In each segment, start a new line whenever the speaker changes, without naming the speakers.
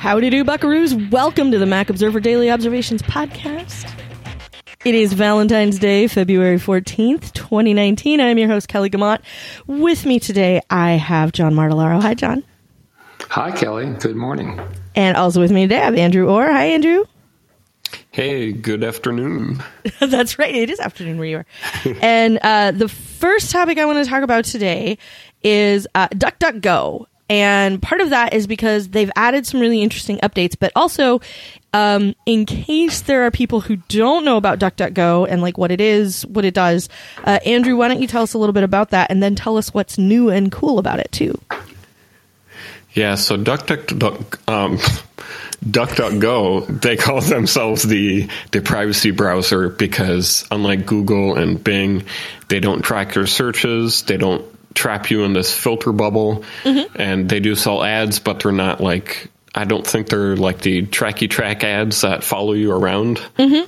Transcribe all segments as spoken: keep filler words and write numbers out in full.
Howdy do, buckaroos. Welcome to the Mac Observer Daily Observations podcast. It is Valentine's Day, February fourteenth, twenty nineteen. I'm your host, Kelly Guimont. With me today, I have John Martellaro. Hi, John.
Hi, Kelly. Good morning.
And also with me today, I have Andrew Orr. Hi, Andrew.
Hey, good afternoon.
That's right. It is afternoon where you are. And uh, the first topic I want to talk about today is uh, DuckDuckGo. And part of that is because they've added some really interesting updates, but also um, in case there are people who don't know about DuckDuckGo and like what it is, what it does, uh, Andrew, why don't you tell us a little bit about that and then tell us what's new and cool about it too?
Yeah, so DuckDuckDuck, um, DuckDuckGo, they call themselves the, the privacy browser because unlike Google and Bing, they don't track your searches, they don't trap you in this filter bubble, mm-hmm. and they do sell ads, but they're not like, I don't think they're like the tracky track ads that follow you around. Mm-hmm.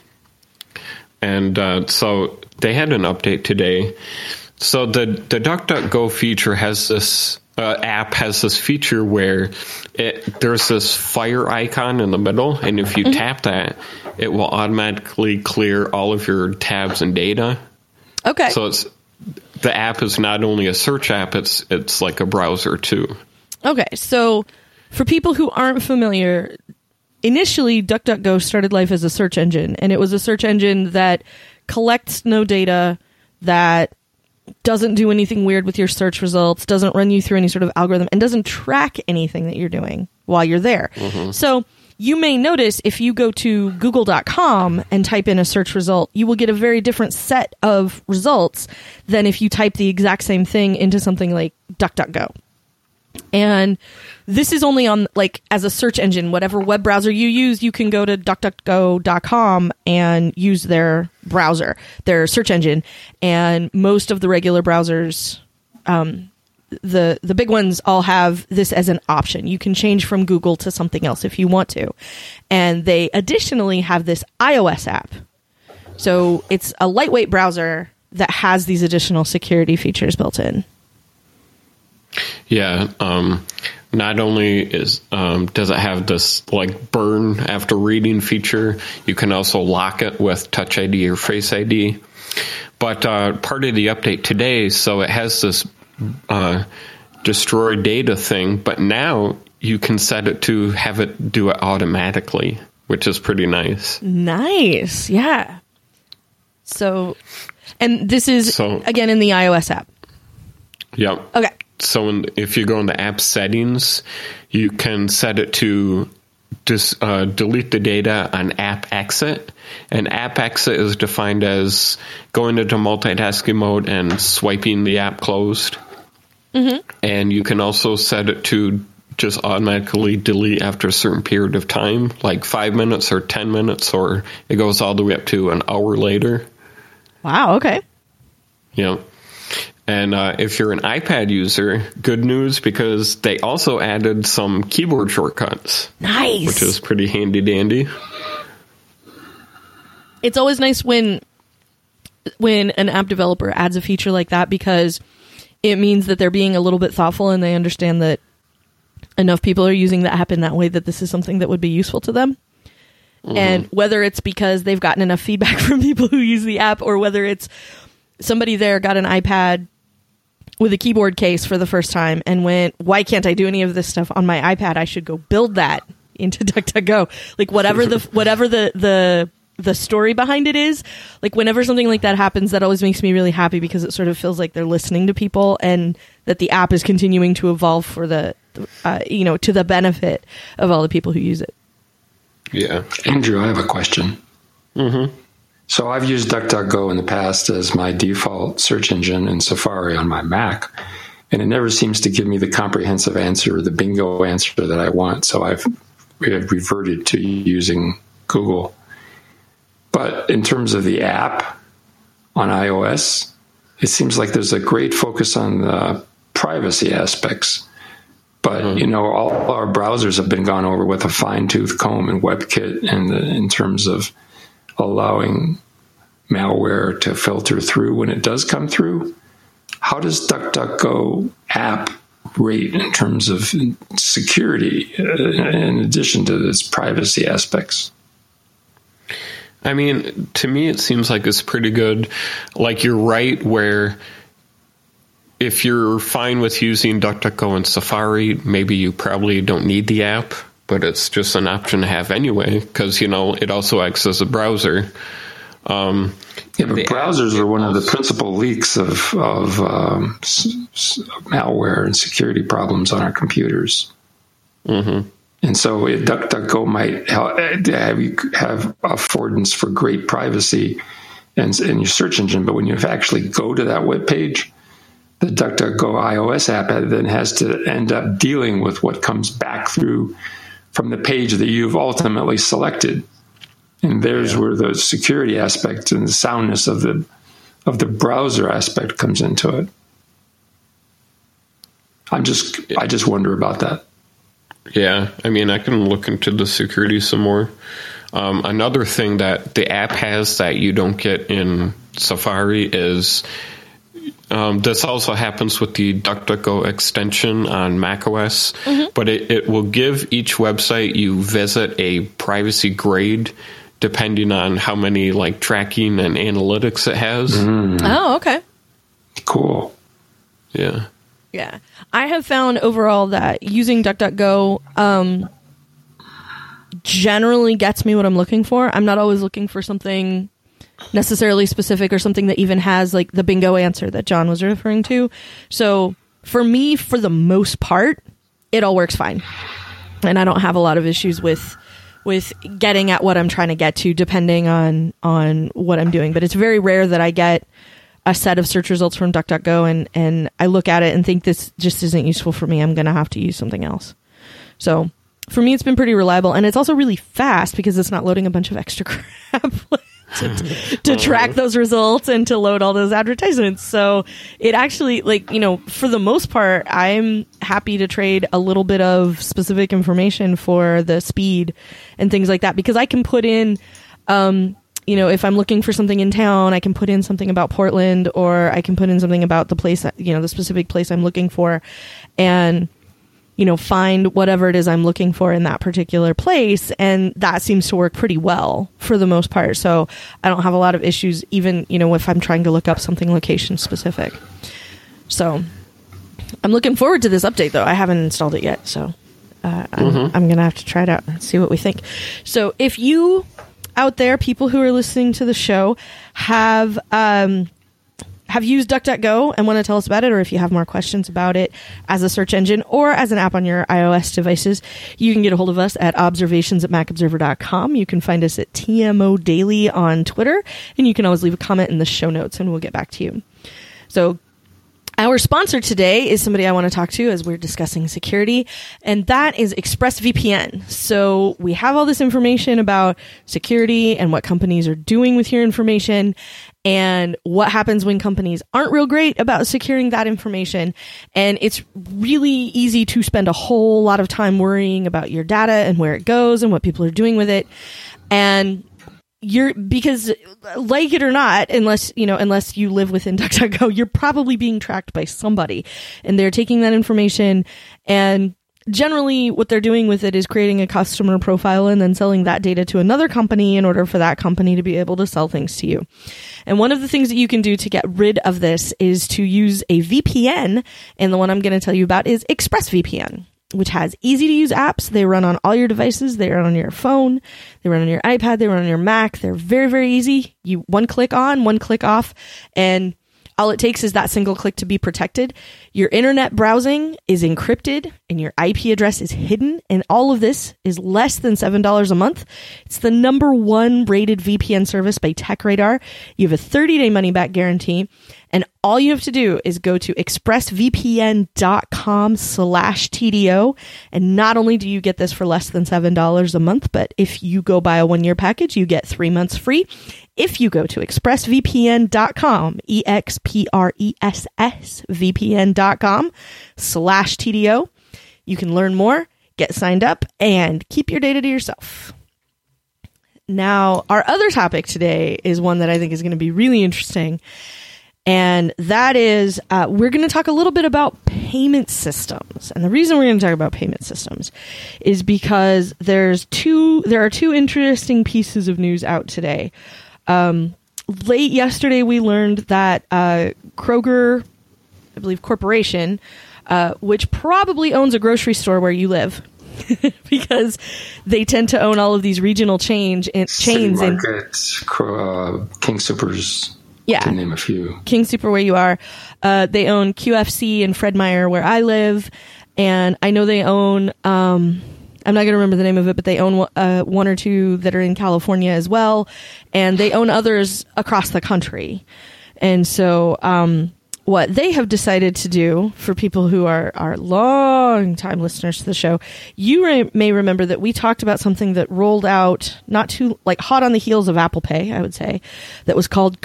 And uh, so they had an update today. So the, the DuckDuckGo feature has this, uh, app has this feature where it, there's this fire icon in the middle, and if you mm-hmm. tap that, it will automatically clear all of your tabs and data.
Okay.
So it's, the app is not only a search app, it's it's like a browser too.
Okay, so for people who aren't familiar, initially DuckDuckGo started life as a search engine, and it was a search engine that collects no data, that doesn't do anything weird with your search results, doesn't run you through any sort of algorithm, and doesn't track anything that you're doing while you're there. Mm-hmm. So you may notice if you go to google dot com and type in a search result, you will get a very different set of results than if you type the exact same thing into something like DuckDuckGo. And this is only on, like, as a search engine. Whatever web browser you use, you can go to duck duck go dot com and use their browser, their search engine. And most of the regular browsers, um, the the big ones all have this as an option. You can change from Google to something else if you want to. And they additionally have this iOS app. So it's a lightweight browser that has these additional security features built in.
Yeah. Um, not only is um, does it have this like burn after reading feature, you can also lock it with Touch I D or Face I D. But uh, part of the update today, so it has this Uh, destroy data thing, but now you can set it to have it do it automatically, which is pretty nice.
Nice, yeah. So, and this is,
so,
again, in the iOS app.
Yep.
Okay.
So in, if you go into app settings, you can set it to just uh, delete the data on app exit. And app exit is defined as going into multitasking mode and swiping the app closed. Mm-hmm. And you can also set it to just automatically delete after a certain period of time, like five minutes or ten minutes, or it goes all the way up to an hour later.
Wow, okay.
Yeah. And uh, if you're an iPad user, good news, because they also added some keyboard shortcuts.
Nice.
Which is pretty handy dandy.
It's always nice when when an app developer adds a feature like that, because it means that they're being a little bit thoughtful and they understand that enough people are using the app in that way that this is something that would be useful to them. Mm-hmm. And whether it's because they've gotten enough feedback from people who use the app, or whether it's somebody there got an iPad with a keyboard case for the first time and went, why can't I do any of this stuff on my iPad? I should go build that into DuckDuckGo. Like whatever the whatever the the the story behind it is, like whenever something like that happens, that always makes me really happy, because it sort of feels like they're listening to people and that the app is continuing to evolve for the, uh, you know, to the benefit of all the people who use it.
Yeah.
Andrew, I have a question.
Mm-hmm.
So I've used DuckDuckGo in the past as my default search engine in Safari on my Mac, and it never seems to give me the comprehensive answer or the bingo answer that I want. So I've reverted to using Google. But in terms of the app on iOS, it seems like there's a great focus on the privacy aspects. But, mm-hmm. you know, all our browsers have been gone over with a fine-tooth comb in WebKit, and in terms of allowing malware to filter through when it does come through. How does DuckDuckGo app great in terms of security, uh, in addition to its privacy aspects.
I mean, to me, it seems like it's pretty good. Like, you're right, where if you're fine with using DuckDuckGo and Safari, maybe you probably don't need the app, but it's just an option to have anyway, because, you know, it also acts as a browser. Um,
yeah, but browsers are one of the principal leaks of, of um, s- s- malware and security problems on our computers.
Mm-hmm.
And so it, DuckDuckGo might have, have you have affordance for great privacy and in your search engine, but when you actually go to that web page, the DuckDuckGo iOS app then has to end up dealing with what comes back through from the page that you've ultimately selected. And there's yeah. where the security aspect and the soundness of the of the browser aspect comes into it. I'm just I just wonder about that.
Yeah, I mean, I can look into the security some more. Um, another thing that the app has that you don't get in Safari is um, this also happens with the DuckDuckGo extension on macOS, mm-hmm. but it, it will give each website you visit a privacy grade depending on how many like tracking and analytics it has.
Mm.
Oh, okay.
Cool.
Yeah.
Yeah. I have found overall that using DuckDuckGo um, generally gets me what I'm looking for. I'm not always looking for something necessarily specific or something that even has like the bingo answer that John was referring to. So for me, for the most part, it all works fine. And I don't have a lot of issues with with getting at what I'm trying to get to depending on on what I'm doing. But it's very rare that I get a set of search results from DuckDuckGo and, and I look at it and think this just isn't useful for me. I'm going to have to use something else. So for me, it's been pretty reliable. And it's also really fast because it's not loading a bunch of extra crap to, to track those results and to load all those advertisements. So it actually, like, you know, for the most part, I'm happy to trade a little bit of specific information for the speed and things like that, because I can put in, um, you know, if I'm looking for something in town, I can put in something about Portland, or I can put in something about the place, you know, the specific place I'm looking for, and, you know, find whatever it is I'm looking for in that particular place. And that seems to work pretty well for the most part. So I don't have a lot of issues, even, you know, if I'm trying to look up something location specific. So I'm looking forward to this update, though. I haven't installed it yet. So uh, I'm, mm-hmm. I'm going to have to try it out and see what we think. So if you out there, people who are listening to the show, have um, have used DuckDuckGo and want to tell us about it, or if you have more questions about it as a search engine or as an app on your iOS devices, you can get a hold of us at observations at mac observer dot com. You can find us at T M O Daily on Twitter, and you can always leave a comment in the show notes, and we'll get back to you. So our sponsor today is somebody I want to talk to as we're discussing security, and that is ExpressVPN. So we have all this information about security and what companies are doing with your information and what happens when companies aren't real great about securing that information. And it's really easy to spend a whole lot of time worrying about your data and where it goes and what people are doing with it. And You're because, like it or not, unless you know, unless you live within DuckDuckGo, you're probably being tracked by somebody, and they're taking that information. And generally, what they're doing with it is creating a customer profile and then selling that data to another company in order for that company to be able to sell things to you. And one of the things that you can do to get rid of this is to use a V P N, and the one I'm going to tell you about is ExpressVPN, which has easy to use apps. They run on all your devices. They run on your phone. They run on your iPad. They run on your Mac. They're very, very easy. You one click on, one click off, and all it takes is that single click to be protected. Your internet browsing is encrypted and your I P address is hidden. And all of this is less than seven dollars a month. It's the number one rated V P N service by TechRadar. You have a thirty day money back guarantee. And all you have to do is go to expressvpn.com slash TDO. And not only do you get this for less than seven dollars a month, but if you go buy a one-year package, you get three months free. If you go to expressvpn.com, E X P R E S S, vpn.com slash TDO, you can learn more, get signed up, and keep your data to yourself. Now, our other topic today is one that I think is going to be really interesting. And that is, uh, we're going to talk a little bit about payment systems. And the reason we're going to talk about payment systems is because there's two, there are two interesting pieces of news out today. Um, late yesterday, we learned that uh, Kroger, I believe, Corporation, uh, which probably owns a grocery store where you live, because they tend to own all of these regional change in, chains.
City Market, uh, King Supers.
Yeah.
To name a few.
King Super where you are. Uh, they own Q F C and Fred Meyer where I live. And I know they own, um, I'm not going to remember the name of it, but they own uh, one or two that are in California as well. And they own others across the country. And so um, what they have decided to do, for people who are, are long-time listeners to the show, you re- may remember that we talked about something that rolled out not too, like hot on the heels of Apple Pay, I would say, that was called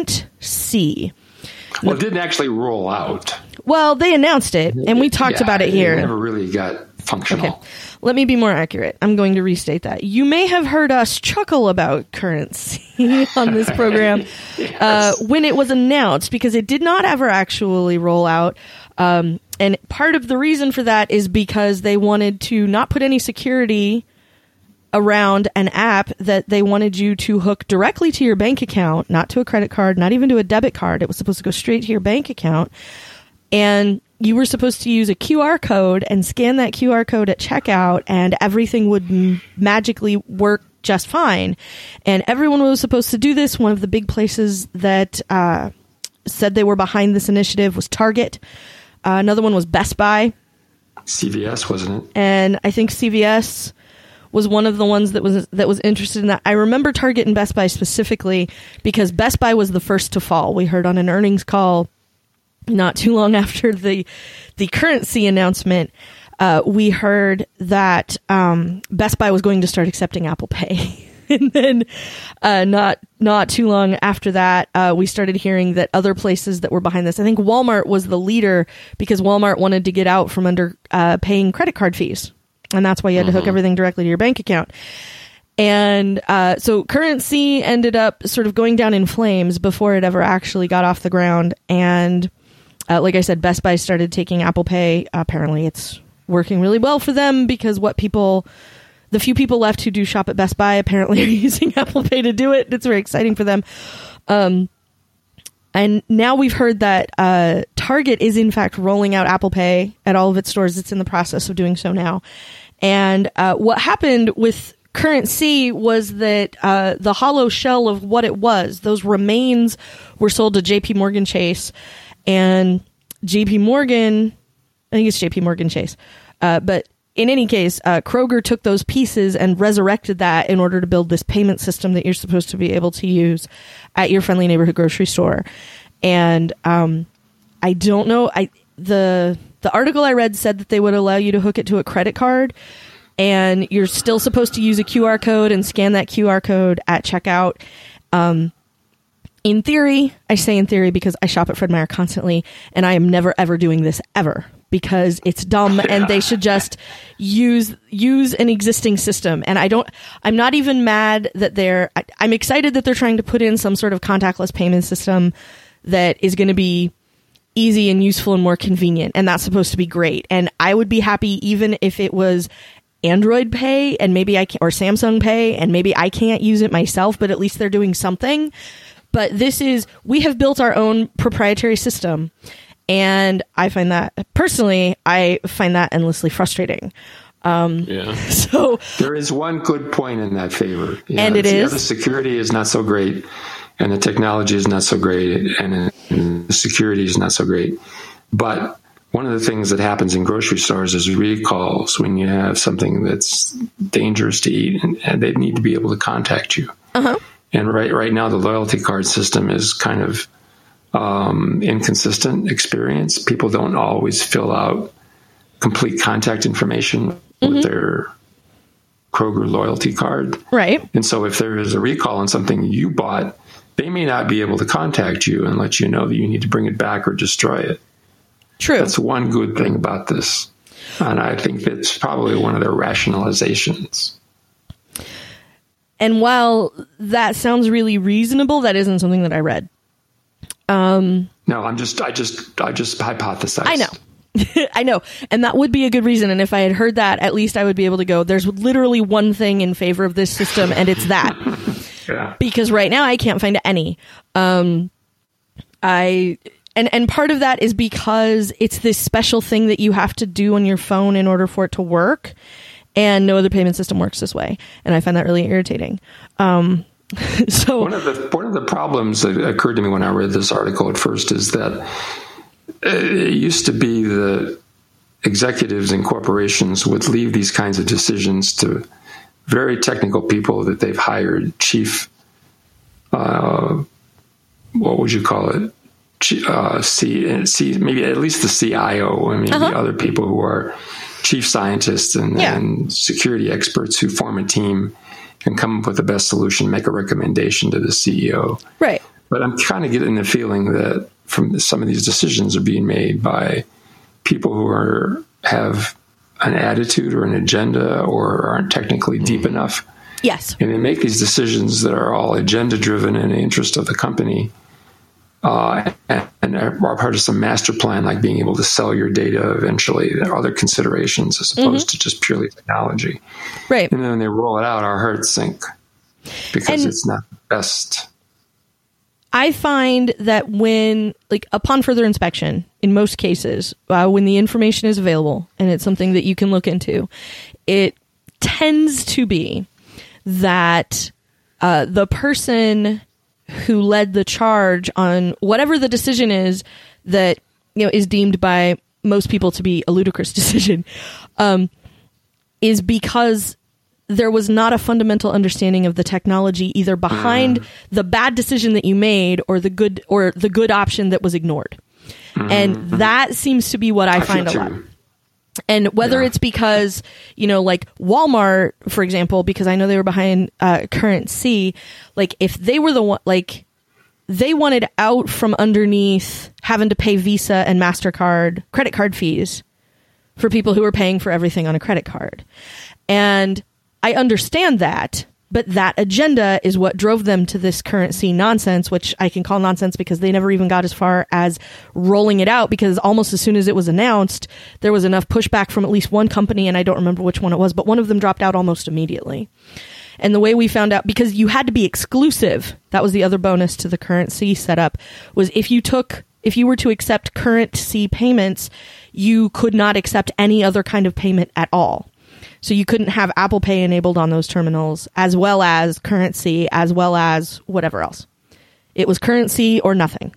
CurrentC.
Well, it didn't actually roll out.
Well, they announced it, and we talked
yeah,
about it here.
It never really got functional.
Okay. Let me be more accurate. I'm going to restate that. You may have heard us chuckle about CurrentC on this program yes. uh, when it was announced, because it did not ever actually roll out. Um, and part of the reason for that is because they wanted to not put any security around an app that they wanted you to hook directly to your bank account, not to a credit card, not even to a debit card. It was supposed to go straight to your bank account. And you were supposed to use a Q R code and scan that Q R code at checkout, and everything would m- magically work just fine. And everyone was supposed to do this. One of the big places that uh, said they were behind this initiative was Target. Uh, another one was Best Buy.
C V S, wasn't it?
And I think C V S was one of the ones that was that was interested in that. I remember Target and Best Buy specifically because Best Buy was the first to fall. We heard on an earnings call not too long after the the CurrentC announcement, uh, we heard that um, Best Buy was going to start accepting Apple Pay. And then uh, not not too long after that, uh, we started hearing that other places that were behind this. I think Walmart was the leader because Walmart wanted to get out from under uh, paying credit card fees. And that's why you had to hook everything directly to your bank account. And uh, so CurrentC ended up sort of going down in flames before it ever actually got off the ground. And uh, like I said, Best Buy started taking Apple Pay. Apparently it's working really well for them because what people, the few people left who do shop at Best Buy apparently are using Apple Pay to do it. It's very exciting for them. Um, and now we've heard that uh, Target is in fact rolling out Apple Pay at all of its stores. It's in the process of doing so now. And uh, what happened with CurrentC was that uh, the hollow shell of what it was, those remains were sold to J P Morgan Chase. And J P Morgan, I think it's J P Morgan Chase. Uh, but in any case, uh, Kroger took those pieces and resurrected that in order to build this payment system that you're supposed to be able to use at your friendly neighborhood grocery store. And um, I don't know. I the the article I read said that they would allow you to hook it to a credit card, and you're still supposed to use a Q R code and scan that Q R code at checkout. Um, in theory, I say in theory because I shop at Fred Meyer constantly, and I am never ever doing this ever because it's dumb, and they should just use use an existing system. And I don't. I'm not even mad that they're. I, I'm excited that they're trying to put in some sort of contactless payment system that is going to be easy and useful and more convenient, and that's supposed to be great. And I would be happy even if it was Android Pay and maybe I can, or Samsung Pay, and maybe I can't use it myself, but at least they're doing something. But this is, we have built our own proprietary system, and I find that personally, I find that endlessly frustrating. Um, yeah. So
there is one good point in that favor, you
and
know,
it is
the security is not so great. And the technology is not so great, and the security is not so great. But one of the things that happens in grocery stores is recalls when you have something that's dangerous to eat, and, and they need to be able to contact you. Uh-huh. And right right now, the loyalty card system is kind of um, inconsistent experience. People don't always fill out complete contact information mm-hmm. with their Kroger loyalty card.
Right.
And so if there is a recall on something you bought, they may not be able to contact you and let you know that you need to bring it back or destroy it.
True.
That's one good thing about this. And I think that's probably one of their rationalizations.
And while that sounds really reasonable, that isn't something that I read. Um,
no, I'm just, I just, I just hypothesize.
I know. I know. And that would be a good reason. And if I had heard that, at least I would be able to go, there's literally one thing in favor of this system, and it's that.
Yeah.
Because right now I can't find any. Um, I and and part of that is because it's this special thing that you have to do on your phone in order for it to work, and no other payment system works this way. And I find that really irritating. Um, so
one of the one of the problems that occurred to me when I read this article at first is that it used to be that executives in corporations would leave these kinds of decisions to very technical people that they've hired, chief, uh, what would you call it? Uh, C, C, maybe at least the C I O, and maybe uh-huh. other people who are chief scientists and, yeah. and security experts who form a team and come up with the best solution, make a recommendation to the C E O.
Right.
But I'm kind of getting the feeling that from some of these decisions are being made by people who are have an attitude or an agenda or aren't technically deep enough.
Yes.
And they make these decisions that are all agenda driven in the interest of the company. Uh, and, and are part of some master plan, like being able to sell your data eventually. There are other considerations as opposed mm-hmm. to just purely technology.
Right.
And then when they roll it out, our hearts sink because and it's not the best.
I find that when, like, upon further inspection, in most cases, uh, when the information is available and it's something that you can look into, it tends to be that uh, the person who led the charge on whatever the decision is that, you know, is deemed by most people to be a ludicrous decision, um, is because there was not a fundamental understanding of the technology either behind mm. the bad decision that you made or the good or the good option that was ignored. Mm-hmm. And that seems to be what I, I find a lot. And whether yeah. it's because, you know, like Walmart, for example, because I know they were behind uh, Currency, like if they were the one, like they wanted out from underneath having to pay Visa and MasterCard credit card fees for people who were paying for everything on a credit card. And I understand that, but that agenda is what drove them to this Currency nonsense, which I can call nonsense because they never even got as far as rolling it out, because almost as soon as it was announced, there was enough pushback from at least one company, and I don't remember which one it was, but one of them dropped out almost immediately. And the way we found out, because you had to be exclusive, that was the other bonus to the Currency setup, was if you took, if you were to accept Currency payments, you could not accept any other kind of payment at all. So you couldn't have Apple Pay enabled on those terminals, as well as Currency, as well as whatever else. It was Currency or nothing.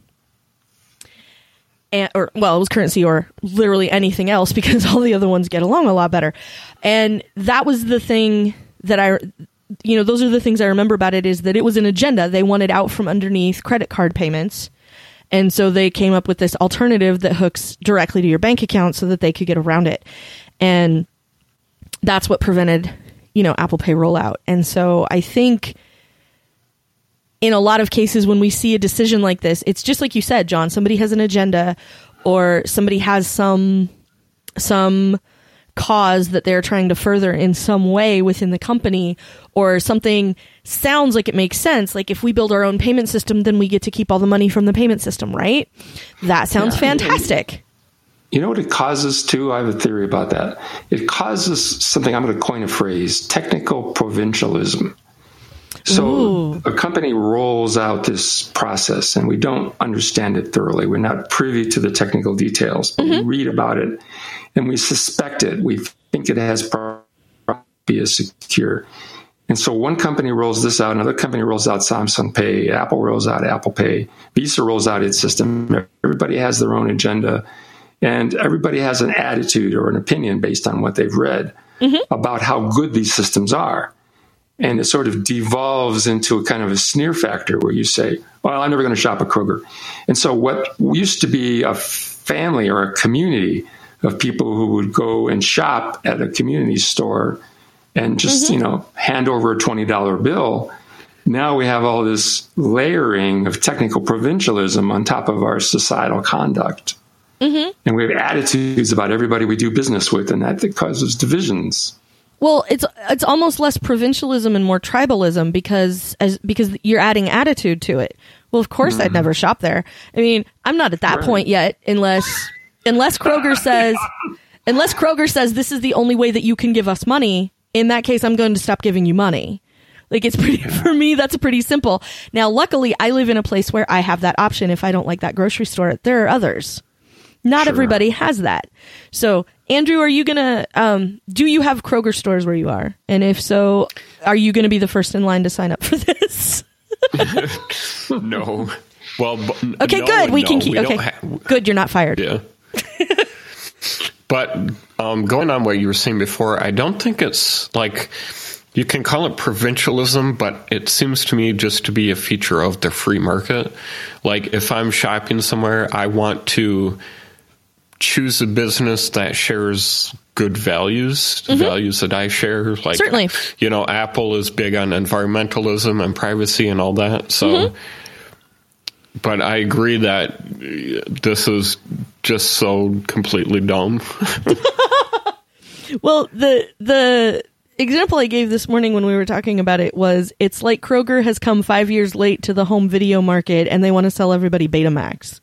And, or well, it was Currency or literally anything else, because all the other ones get along a lot better. And that was the thing that I, you know, those are the things I remember about it, is that it was an agenda. They wanted out from underneath credit card payments. And so they came up with this alternative that hooks directly to your bank account so that they could get around it. And that's what prevented, you know, Apple Pay rollout. And so I think in a lot of cases when we see a decision like this, it's just like you said, John, somebody has an agenda or somebody has some some cause that they're trying to further in some way within the company, or something sounds like it makes sense. Like if we build our own payment system, then we get to keep all the money from the payment system, right? That sounds yeah, fantastic.
You know what it causes too? I have a theory about that. It causes something, I'm going to coin a phrase, technical provincialism. So Ooh. a company rolls out this process and we don't understand it thoroughly. We're not privy to the technical details, but mm-hmm. we read about it and we suspect it. We think it has be as secure. And so one company rolls this out, another company rolls out Samsung Pay, Apple rolls out Apple Pay, Visa rolls out its system. Everybody has their own agenda. And everybody has an attitude or an opinion based on what they've read mm-hmm. about how good these systems are. And it sort of devolves into a kind of a sneer factor where you say, well, I'm never going to shop at Kroger. And so what used to be a family or a community of people who would go and shop at a community store and just, mm-hmm. you know, hand over a twenty dollar bill. Now we have all this layering of technical provincialism on top of our societal conduct. Mm-hmm. And we have attitudes about everybody we do business with, and that, that causes divisions.
Well, it's it's almost less provincialism and more tribalism because as because you're adding attitude to it. Well, of course, mm. I'd never shop there. I mean, I'm not at that right. point yet, unless unless Kroger says unless Kroger says this is the only way that you can give us money. In that case, I'm going to stop giving you money. Like, it's pretty, for me, that's pretty simple. Now, luckily, I live in a place where I have that option. If I don't like that grocery store, there are others. Not sure. Everybody has that. So, Andrew, are you going to, um, do you have Kroger stores where you are? And if so, are you going to be the first in line to sign up for this?
No. Well, b-
okay,
no,
good. We
no,
can keep,
we
okay.
Ha-
good. You're not fired.
Yeah. But um, going on what you were saying before, I don't think it's like, you can call it provincialism, but it seems to me just to be a feature of the free market. Like, if I'm shopping somewhere, I want to choose a business that shares good values, mm-hmm. values that I share. Like,
certainly,
you know, Apple is big on environmentalism and privacy and all that. So, mm-hmm. but I agree that this is just so completely dumb.
Well, the the example I gave this morning when we were talking about it was, it's like Kroger has come five years late to the home video market and they want to sell everybody Betamax.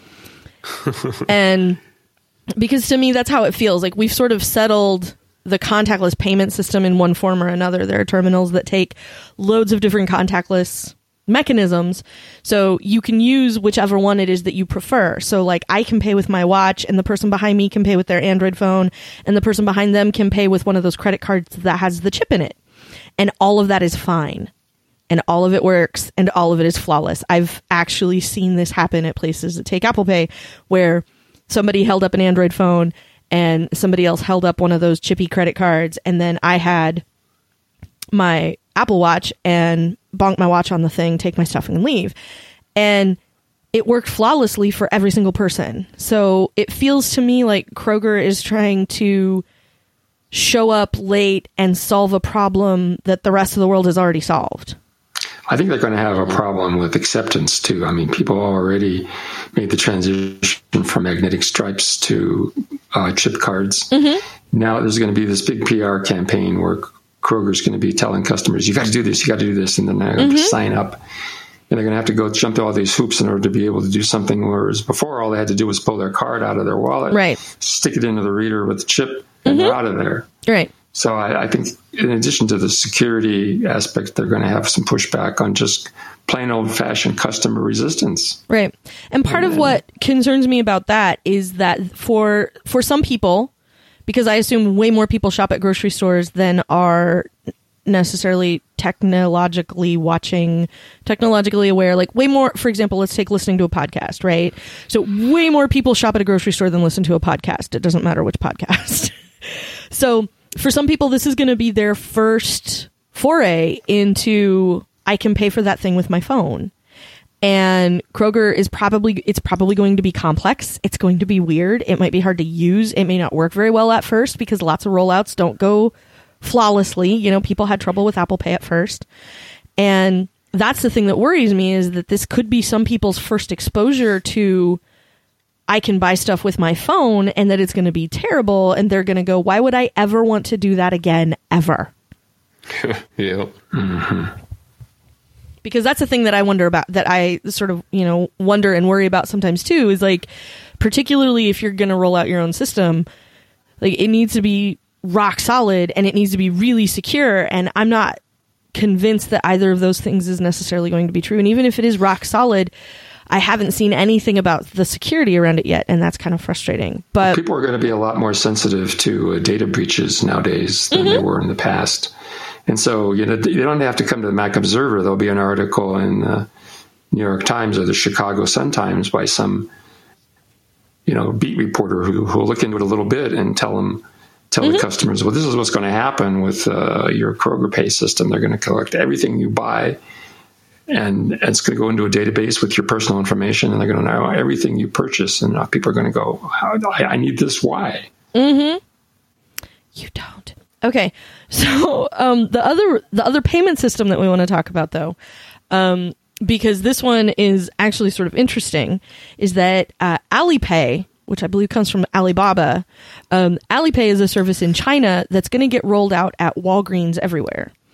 And because to me, that's how it feels. Like, we've sort of settled the contactless payment system in one form or another. There are terminals that take loads of different contactless mechanisms, so you can use whichever one it is that you prefer. So, like, I can pay with my watch, and the person behind me can pay with their Android phone, and the person behind them can pay with one of those credit cards that has the chip in it. And all of that is fine. And all of it works, and all of it is flawless. I've actually seen this happen at places that take Apple Pay, where somebody held up an Android phone, and somebody else held up one of those chippy credit cards, and then I had my Apple Watch and bonk my watch on the thing, take my stuff and leave. And it worked flawlessly for every single person. So it feels to me like Kroger is trying to show up late and solve a problem that the rest of the world has already solved.
I think they're going to have a problem with acceptance too. I mean, people already made the transition from magnetic stripes to uh, chip cards. Mm-hmm. Now there's going to be this big P R campaign where Kroger's going to be telling customers, you got to do this, you got to do this, and then they're going to mm-hmm. sign up. And they're going to have to go jump through all these hoops in order to be able to do something, whereas before all they had to do was pull their card out of their wallet,
right.
stick it into the reader with the chip, and mm-hmm. they're out of there.
Right.
So I, I think in addition to the security aspect, they're going to have some pushback on just plain old-fashioned customer resistance.
Right. And part and, of what concerns me about that is that for for some people, because I assume way more people shop at grocery stores than are necessarily technologically watching, technologically aware, like way more, for example, let's take listening to a podcast, right? So way more people shop at a grocery store than listen to a podcast. It doesn't matter which podcast. So for some people, this is going to be their first foray into, I can pay for that thing with my phone. And Kroger is probably, it's probably going to be complex. It's going to be weird. It might be hard to use. It may not work very well at first because lots of rollouts don't go flawlessly. You know, people had trouble with Apple Pay at first. And that's the thing that worries me, is that this could be some people's first exposure to, I can buy stuff with my phone, and that it's going to be terrible. And they're going to go, why would I ever want to do that again, ever?
Yeah. Mm-hmm.
Because that's the thing that I wonder about, that I sort of, you know, wonder and worry about sometimes too, is like, particularly if you're going to roll out your own system, like it needs to be rock solid and it needs to be really secure. And I'm not convinced that either of those things is necessarily going to be true. And even if it is rock solid, I haven't seen anything about the security around it yet. And that's kind of frustrating. But
people are going to be a lot more sensitive to uh, data breaches nowadays than mm-hmm. they were in the past. And so, you know, you don't have to come to the Mac Observer. There'll be an article in the New York Times or the Chicago Sun-Times by some, you know, beat reporter who will look into it a little bit and tell them, tell mm-hmm. the customers, well, this is what's going to happen with uh, your Kroger Pay system. They're going to collect everything you buy, and it's going to go into a database with your personal information, and they're going to know everything you purchase. And people are going to go, How, I, I need this. Why?
Mm-hmm. You don't. Okay, so um, the other the other payment system that we want to talk about, though, um, because this one is actually sort of interesting, is that uh, Alipay, which I believe comes from Alibaba, um, Alipay is a service in China that's going to get rolled out at Walgreens everywhere.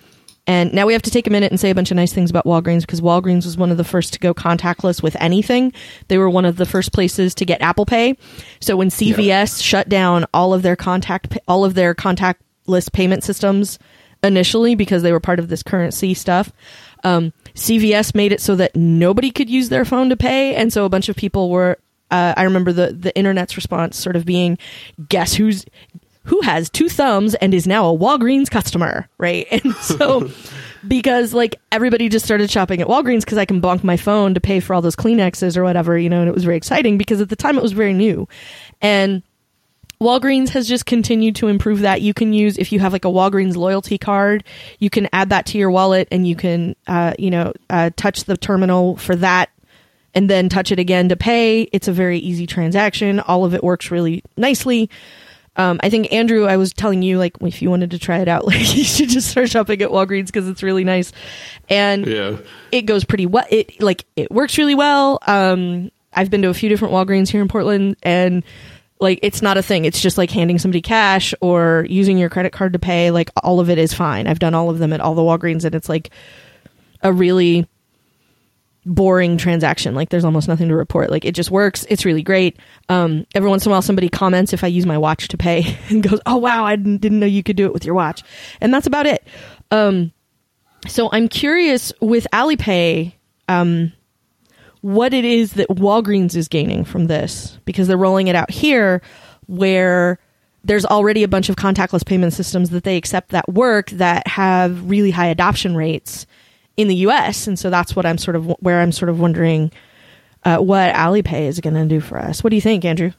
And now we have to take a minute and say a bunch of nice things about Walgreens, because Walgreens was one of the first to go contactless with anything. They were one of the first places to get Apple Pay. So when C V S yeah. shut down all of their contact, all of their contactless payment systems initially, because they were part of this currency stuff, um, C V S made it so that nobody could use their phone to pay. And so a bunch of people were, uh, I remember the, the internet's response sort of being, guess who's, who has two thumbs and is now a Walgreens customer, right? And so, because like everybody just started shopping at Walgreens because I can bonk my phone to pay for all those Kleenexes or whatever, you know, and it was very exciting because at the time it was very new. And Walgreens has just continued to improve that. You can use, if you have like a Walgreens loyalty card, you can add that to your wallet and you can, uh, you know, uh, touch the terminal for that and then touch it again to pay. It's a very easy transaction. All of it works really nicely. Um, I think, Andrew, I was telling you, like, if you wanted to try it out, like, you should just start shopping at Walgreens because it's really nice. And
yeah.
it goes pretty well. It, like, it works really well. Um, I've been to a few different Walgreens here in Portland, and, like, it's not a thing. It's just, like, handing somebody cash or using your credit card to pay. Like, all of it is fine. I've done all of them at all the Walgreens, and it's, like, a really boring transaction. Like, there's almost nothing to report. Like, it just works. It's really great. Um, every once in a while somebody comments if I use my watch to pay and goes, oh wow, I didn't, didn't know you could do it with your watch. And that's about it. Um, so I'm curious with Alipay, um, what it is that Walgreens is gaining from this, because they're rolling it out here where there's already a bunch of contactless payment systems that they accept that work, that have really high adoption rates in the U S. And so that's what I'm sort of where I'm sort of wondering uh, what Alipay is going to do for us. What do you think, Andrew?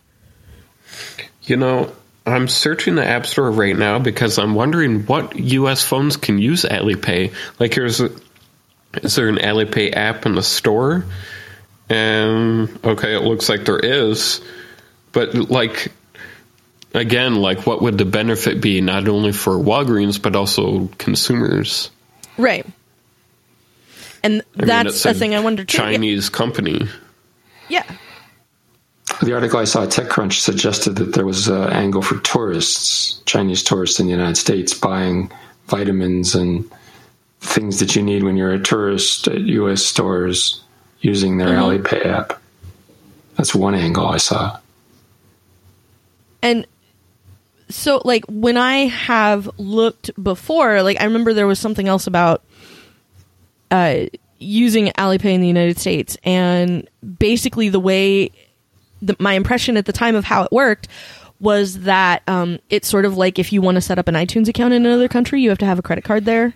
You know, I'm searching the App Store right now because I'm wondering what U S phones can use Alipay. Like, here's a, is there an Alipay app in the store? And okay, it looks like there is, but like, again, like, what would the benefit be not only for Walgreens but also consumers?
Right. And
I
that's
mean,
a thing I wonder too.
Chinese company.
Yeah.
The article I saw at TechCrunch suggested that there was an angle for tourists, Chinese tourists in the United States, buying vitamins and things that you need when you're a tourist at U S stores using their mm-hmm. Alipay app. That's one angle I saw.
And so, like, when I have looked before, like, I remember there was something else about Uh, using Alipay in the United States, and basically the way the, my impression at the time of how it worked was that um, it's sort of like if you want to set up an iTunes account in another country, you have to have a credit card there,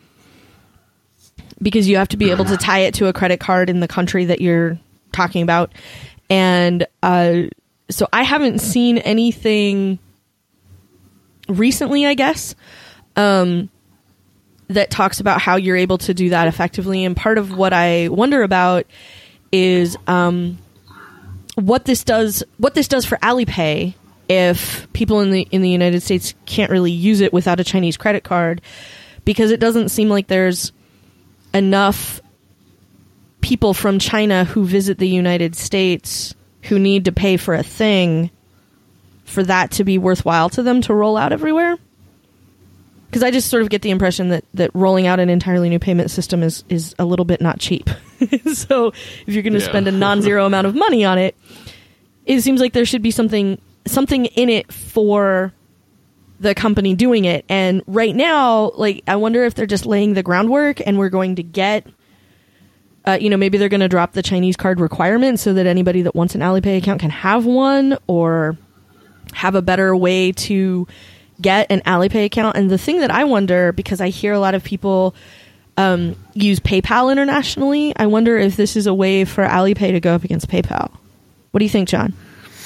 because you have to be able to tie it to a credit card in the country that you're talking about. And uh, so I haven't seen anything recently, I guess, um, that talks about how you're able to do that effectively. And part of what I wonder about is um, what this does. What this does for Alipay if people in the in the United States can't really use it without a Chinese credit card, because it doesn't seem like there's enough people from China who visit the United States who need to pay for a thing for that to be worthwhile to them to roll out everywhere. Because I just sort of get the impression that, that rolling out an entirely new payment system is, is a little bit not cheap. So if you're going to yeah. spend a non-zero amount of money on it, it seems like there should be something something in it for the company doing it. And right now, like, I wonder if they're just laying the groundwork and we're going to get, uh, you know, maybe they're going to drop the Chinese card requirement so that anybody that wants an Alipay account can have one, or have a better way to get an Alipay account. And the thing that I wonder, because I hear a lot of people um, use PayPal internationally, I wonder if this is a way for Alipay to go up against PayPal. What do you think, John?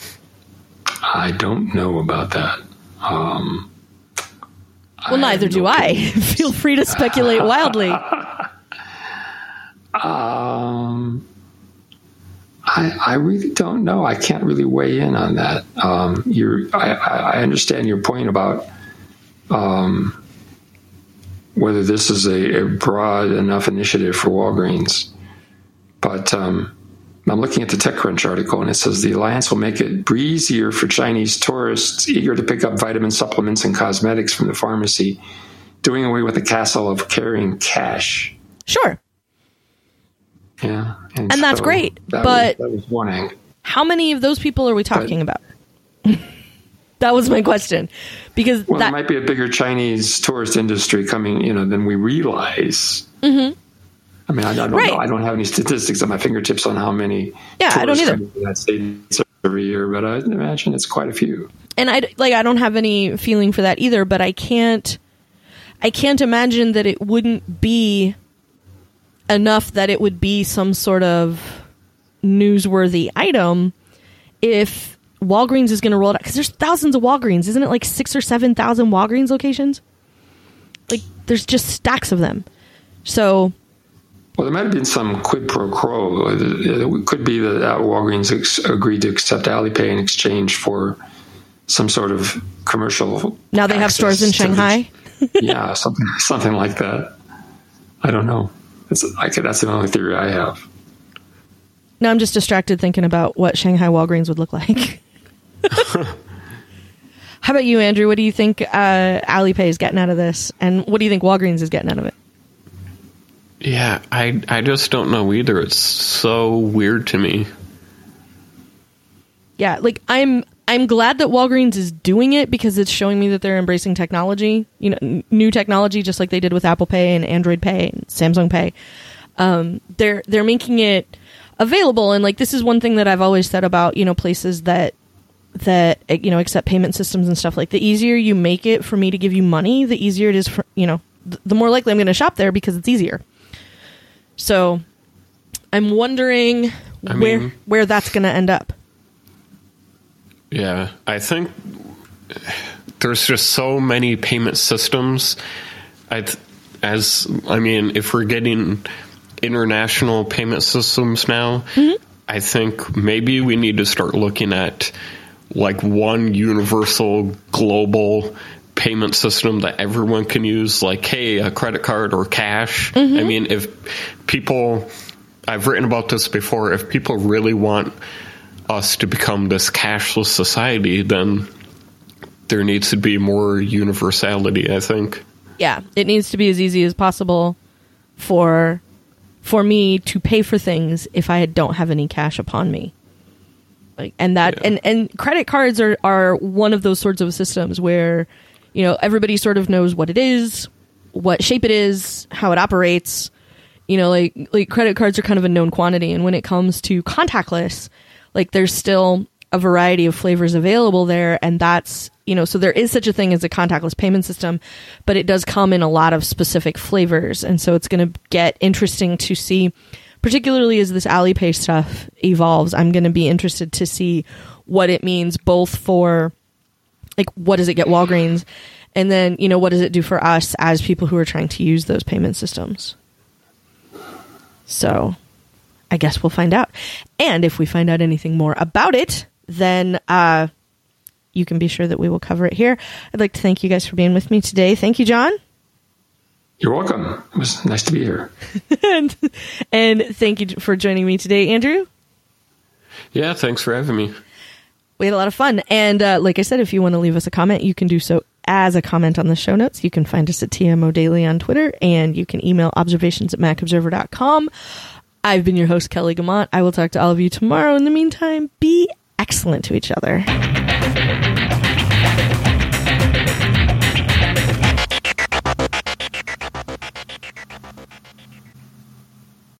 I don't know about that. Um,
well, neither do no I. Feel free to speculate wildly.
um, I, I really don't know. I can't really weigh in on that. Um, you're, I, I understand your point about um, whether this is a, a broad enough initiative for Walgreens. But um, I'm looking at the TechCrunch article, and it says the alliance will make it breezier for Chinese tourists eager to pick up vitamin supplements and cosmetics from the pharmacy doing away with the castle of carrying cash.
Sure.
Yeah.
And, and that's
so
great.
That
but
was, that was one angle.
How many of those people are we talking but, about? That was my question. Because
well,
that
there might be a bigger Chinese tourist industry coming, you know, than we realize.
Mm-hmm.
I mean, I, I don't
right.
know. I don't have any statistics at my fingertips on how many
yeah,
tourists
I don't either.
come to the United States every year, but I imagine it's quite a few.
And I like I don't have any feeling for that either, but I can't I can't imagine that it wouldn't be enough that it would be some sort of newsworthy item if Walgreens is going to roll it out, because there's thousands of Walgreens. Isn't it like six or seven thousand Walgreens locations? Like, there's just stacks of them. So,
well, there might have been some quid pro quo. It could be that Walgreens ex- agreed to accept Alipay in exchange for some sort of commercial.
Now they have stores in Shanghai.
Yeah, something something like that. I don't know. It's, I could, that's the only theory I have.
Now I'm just distracted thinking about what Shanghai Walgreens would look like. How about you, Andrew? What do you think uh, Alipay is getting out of this? And what do you think Walgreens is getting out of it?
Yeah, I, I just don't know either. It's so weird to me.
Yeah, like I'm I'm glad that Walgreens is doing it because it's showing me that they're embracing technology, you know, n- new technology, just like they did with Apple Pay and Android Pay and Samsung Pay. Um, they're they're making it available, and like this is one thing that I've always said about, you know, places that that you know accept payment systems and stuff. Like the easier you make it for me to give you money, the easier it is for, you know, th- the more likely I'm going to shop there because it's easier. So I'm wondering
I
where
mean,
where that's going to end up.
Yeah, I think there's just so many payment systems. I, th- as I mean, if we're getting international payment systems now, mm-hmm. I think maybe we need to start looking at like one universal global payment system that everyone can use, like, hey, a credit card or cash. Mm-hmm. I mean, if people, I've written about this before, if people really want us to become this cashless society, then there needs to be more universality, I think. Yeah,
it needs to be as easy as possible for for me to pay for things if I don't have any cash upon me. Like, and that yeah. and, and credit cards are, are one of those sorts of systems where, you know, everybody sort of knows what it is, what shape it is, how it operates. You know, like like credit cards are kind of a known quantity, and when it comes to contactless, like there's still a variety of flavors available there, and that's, you know, so there is such a thing as a contactless payment system, but it does come in a lot of specific flavors, and so it's going to get interesting to see, particularly as this Alipay stuff evolves. I'm going to be interested to see what it means both for, like, what does it get Walgreens, and then, you know, what does it do for us as people who are trying to use those payment systems. So I guess we'll find out. And if we find out anything more about it, then uh, you can be sure that we will cover it here. I'd like to thank you guys for being with me today. Thank you, John.
You're welcome. It was nice to be here.
and, and thank you for joining me today, Andrew.
Yeah, thanks for having me.
We had a lot of fun. And uh, like I said, if you want to leave us a comment, you can do so as a comment on the show notes. You can find us at T M O Daily on Twitter, and you can email observations at mac observer dot com. I've been your host, Kelly Gamont. I will talk to all of you tomorrow. In the meantime, be excellent to each other.